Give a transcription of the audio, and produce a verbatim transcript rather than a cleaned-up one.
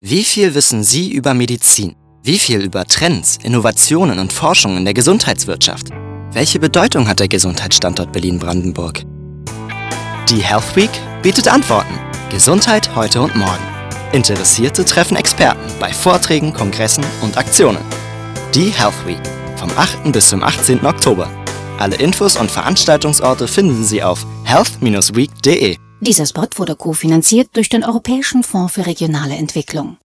Wie viel wissen Sie über Medizin? Wie viel über Trends, Innovationen und Forschung in der Gesundheitswirtschaft? Welche Bedeutung hat der Gesundheitsstandort Berlin-Brandenburg? Die Health Week bietet Antworten. Gesundheit heute und morgen. Interessierte treffen Experten bei Vorträgen, Kongressen und Aktionen. Die Health Week vom achten bis zum achtzehnten Oktober. Alle Infos und Veranstaltungsorte finden Sie auf health Bindestrich week punkt de. Dieser Spot wurde kofinanziert durch den Europäischen Fonds für regionale Entwicklung.